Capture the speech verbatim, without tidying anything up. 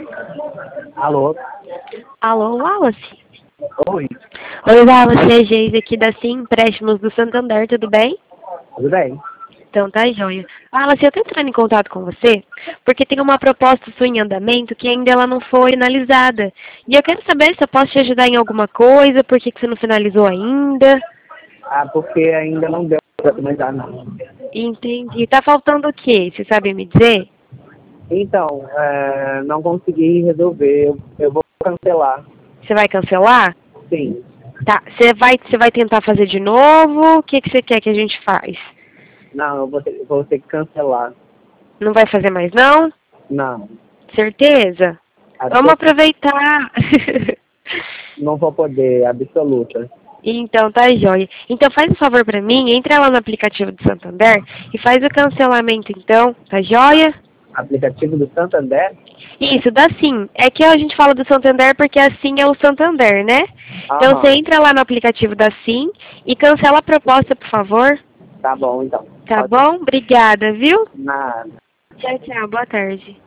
Alô? Alô, Wallace? Oi, Oi, Wallace, é a Geise aqui da Sim Empréstimos do Santander, tudo bem? tudo bem? Então tá, joia. Wallace, eu tô entrando em contato com você porque tem uma proposta sua em andamento que ainda ela não foi finalizada. E eu quero saber se eu posso te ajudar em alguma coisa, por que que você não finalizou ainda. Ah, porque ainda não deu para finalizar, não. Entendi. Tá faltando o quê? Você sabe me dizer? Então, é, não consegui resolver. Eu, eu vou cancelar. Você vai cancelar? Sim. Tá. Você vai, você vai tentar fazer de novo? O que que você quer que a gente faz? Não, eu vou ter, vou ter que cancelar. Não vai fazer mais não? Não. Certeza? Vamos Absol- aproveitar. Não vou poder, absoluta. Então, tá joia. Então, faz um favor pra mim, entra lá no aplicativo do Santander e faz o cancelamento, então, tá joia? Aplicativo do Santander? Isso, dá sim. É que a gente fala do Santander porque assim é o Santander, né? Então, você Aham. entra lá no aplicativo da Sim e cancela a proposta, por favor. Tá bom, então. Tá Pode. bom? Obrigada, viu? Nada. Tchau, tchau. Boa tarde.